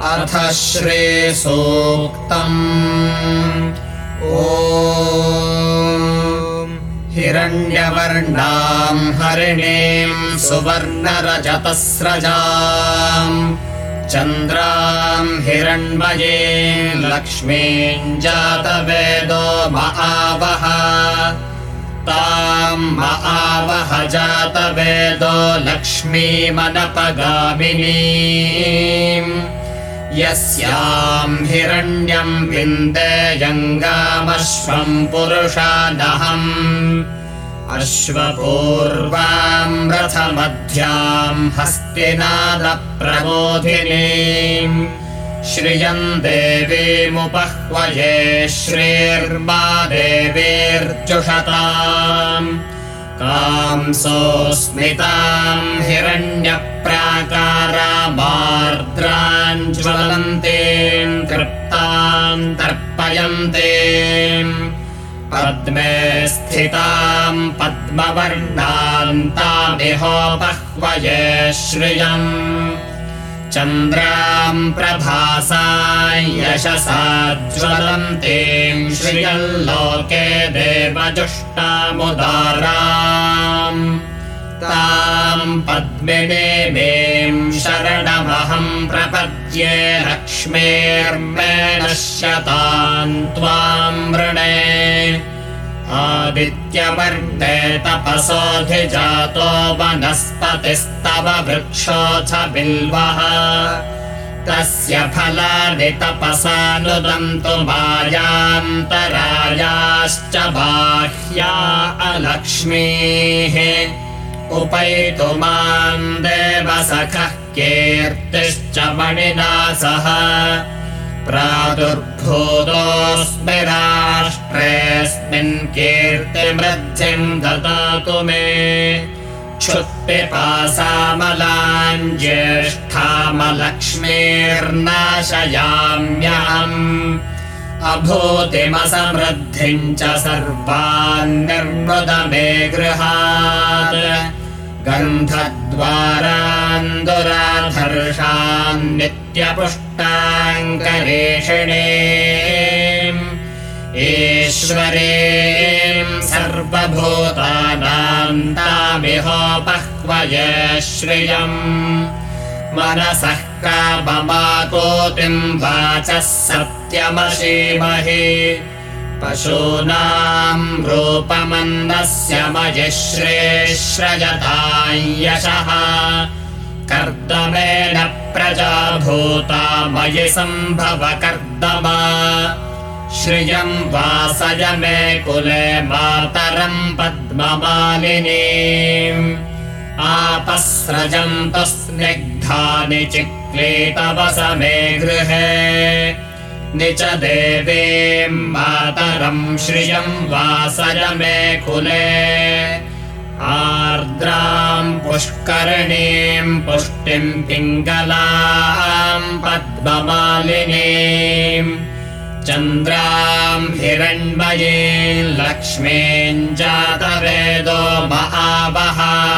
अथ श्रीसूक्तम्। ॐ हिरण्यवर्णां हरिणीं सुवर्णरजतस्रजां चन्द्रां हिरण्मयीं लक्ष्मीं जातवेदो महावः तां महावः जातवेदो लक्ष्मीमनपगामिनीं यस्यां हिरण्यं विन्देयङ्गामश्वं पुरुषादहम् अश्वपूर्वां रथमध्यां हस्तिनादप्रबोधिनीं श्रियं देवीमुपह्वये श्रीर्मा देवीर्जुषताम् कांसोऽस्मितां हिरण्यप्राकारामार्द्रां ज्वलन्तीं तृप्तां तर्पयन्तीं पद्मे स्थितां पद्मवर्णान्तामिहोपह्वये श्रियम् चन्द्रां प्रभासां यशसा ज्वलन्तीं श्रियल्लोके देवजुष्टामुदाराम् तां पद्मिनीं शरणमहं प्रपद्ये लक्ष्मीर्मे नश्यतां त्वां वृणे आदित्यवर्णे तपसोऽधिजातो वनस्पतिस्तव वृक्षोऽथ बिल्वः तस्य फलानि तपसानुदन्तु मायान्तरायाश्च बाह्या अलक्ष्मीः उपैतु मां देवसखः कीर्तिश्च मणिना सह प्रादुर्भूतोऽस्मि राष्ट्रेऽस्मिन् कीर्तिमृद्धिं ददातु मे क्षुत्पिपासामलां ज्येष्ठामलक्ष्मीर्नाशयाम्यहम् अभूतिमसमृद्धिं च सर्वान् निर्मृद मे गृहात् गन्धद्वारान् दुराधर्षान् नित्यपुष्टाङ्करेषिणीम् ईश्वरीं सर्वभूतानां तामिहोपह्वये श्रियम् मनसः काममाकोतिं वाचः सत्यमशीमहि पशूनां रूपमन्दस्य मयि श्रेश्रयतां यशः कर्दमेन प्रजा भूता मयि सम्भव कर्दमा श्रियं वासय मे कुले मातरं पद्ममालिनीम् आपस्रजन्तु स्निग्धानि चिक्लीतवस मे गृहे निच देवीं मातरं श्रियं वासय मे कुले आर्द्रां पुष्करणीं पुष्टिं पिङ्गलां पद्ममालिनीं चन्द्रां हिरण्मयीं लक्ष्मीं जातवेदो महावः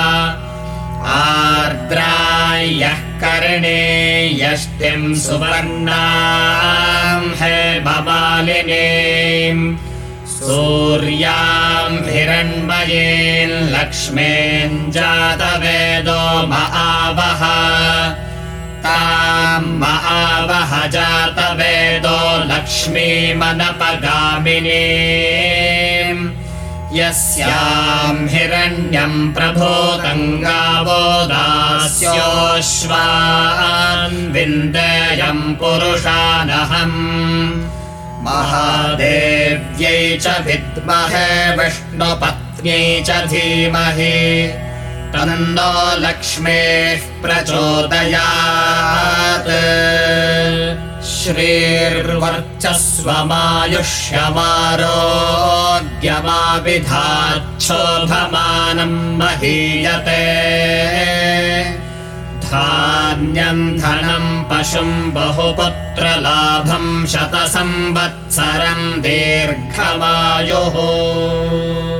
आर्द्रां यः कर्णे यष्टिं सुवर्णां हेममालिनीं सूर्यां हिरण्मयीं लक्ष्मीं जातवेदो महावः तां महावः जातवेदो लक्ष्मीमनपगामिनीं यस्यां हिरण्यं प्रभूतं गावो दास्योऽश्वान् विन्देयं पुरुषानहम् महादेव्यै च विद्महे विष्णुपत्न्यै च धीमहि तन्नो लक्ष्मीः प्रचोदयात् श्रीर्वर्चस्वमायुष्यमारोग्यमाविधाच्छोभमानं महीयते धान्यं धनं पशुं बहुपुत्रलाभं शतसंवत्सरं दीर्घमायुः।